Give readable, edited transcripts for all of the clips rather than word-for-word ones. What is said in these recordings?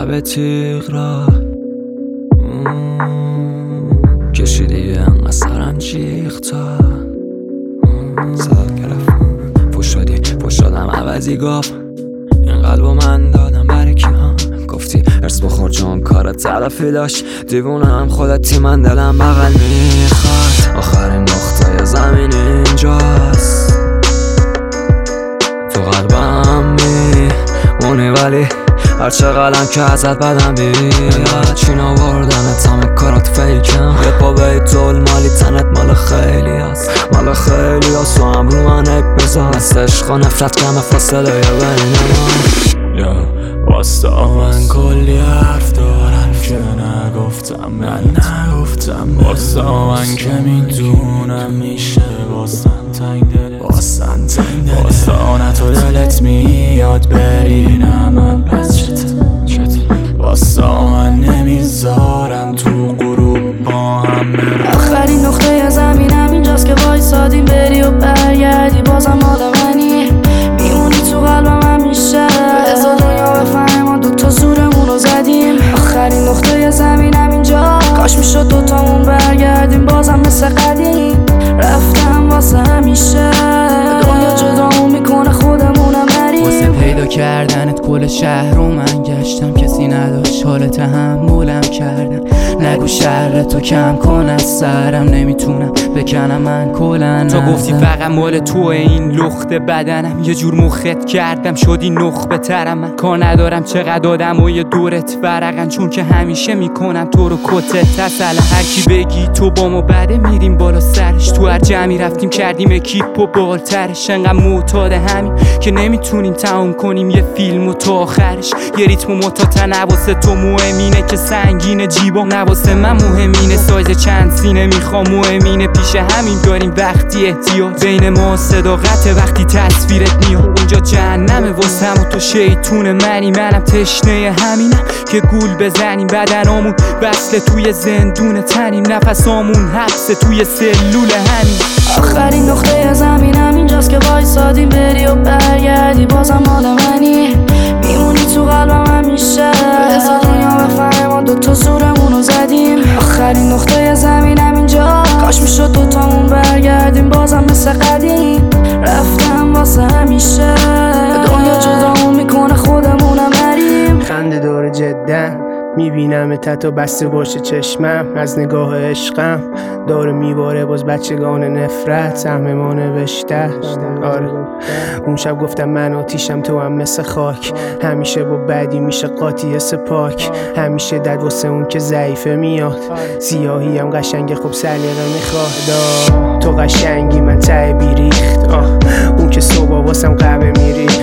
لب تیغ را کشیدی انقدر سرنجیغ تا صدات گرفتم پوش شدم عوضی گفت این قلبو من دادم برای کی ها گفتی ارس بخور چون کارت تلافی داشت دیوونه هم خودتی من دلم بغل میخواد آخرین نقطه زمین اینجاست تو قلبم میمونی ولی هر چقدرم که ازت بدم بیاد چین آوردنت همه کارات فیکم یه پا بیت مالی تنت مال خیلی هست تو هم رو من عیب بذار مثل عشق و نفرت کم فاصله یا بین ما واستا من کلی حرف دارم که نگفتم واستا من که میدونم میشه واسن تنگ دلت واستا نه تو دلت میاد بری نه من پس چت واستا من نمیذارم تو غروب با هم آخرین نقطه زمینم اینجاست که وایسادیم بری و برگردی بازم مال منی میمونی تو قلبم همیشه بذار دنیا بفهمه ما دوتا زورمون رو زدیم آخرین نقطه زمینم اینجا کاش میشد دوتامون برگردیم بازم مثل قدیم رفتم واسه همیشه دنیا جدامون میکنه خودمونم بریم واسه پیدا کردنت کل شهر رو من گشتم کسی نداشت حال تحملم کردن نگو شهر تو کم کن از سرم نمیتونم بکنم من کلن تو گفتی فقط مال تو این لخت بدنم یه جور مخت کردم شدی نخبه ترم من کار ندارم چقدر آدم و یه دورت ورقن چون که همیشه میکنم تو رو کتت تسلم هر کی بگی تو با ما بده میریم بالا سرش تو هر جمعی رفتیم کردیم اکیپ و بالترش انقدر معتاد همین که نمیتونیم تموم کنیم یه فیلمو تا آخرش یه ریتم متاتن واسه تو مهمینه که سنگینه جیبا نواسه من مهمینه سایز چند سینه میخوام مهمینه پیش همین داریم وقتی احتیاج بین ما صداقت وقتی تصویرت میاد اونجا جهنمه واسه هم و تو شیطون منی منم تشنه همینم که گول بزنیم بدنامون وصله توی زندون تنیم نفسامون حبسه توی سلول همین آخرین نقطه زمینم اینجاست که وایسادیم بری و برگردی بازم مال منی میمونی تو قلبم همیشه بذار دنیا بفهمه ما دوتا زورمون رو زدیم آخرین نقطه زمینم اینجا کاش میشد دوتامون برگردیم بازم مثل قدیم رفتم واسه همیشه دنیا جدامون میکنه خودمونم بریم خنده داره جدن میبینم تا بسته باشه چشمم از نگاه عشقم داره میباره باز بچگان نفرت سهم ما نوشته آره اون شب گفتم من آتیشم تو هم مثل خاک همیشه با بدی میشه قاطی سپاک همیشه دد واسه اون که ضعیفه میاد سیاهی هم قشنگه خوب سلیقه میخواد تو قشنگی من ته بیریخت اون که صبح واسم قهوه میریخت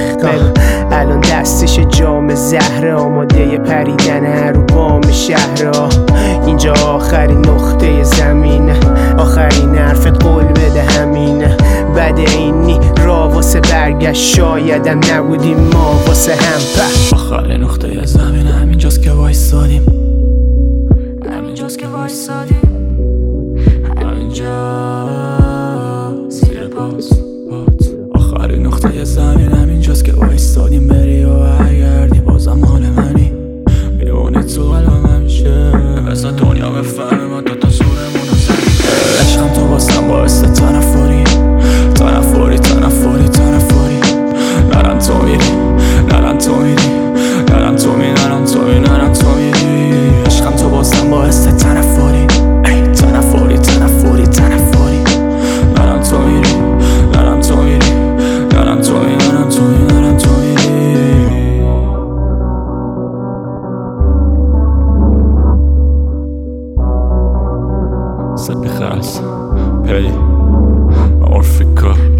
الان دستش جام زهره آماده پریدن رو بام شهرها اینجا آخرین نقطه زمینه آخرین حرفت قول بده همینه بده اینی را واسه برگشت شایدم نبودیم ما واسه هم آخرین نقطه زمینه همینجاست که وایسادیم همینجا زیر باز آخرین نقطه زمین همینجاست که وایسادیم بری و برگردی بازم مال منی میمونی تو قلبم همیشه بذار دنیا بفهمه ما دوتا زورمون رو زدیم عشقم تو واسم باعث تنفری نرم تو میری عشقم تو واسم باعث تنفری نرم تو میری صد بخرس پیدی مورفیکا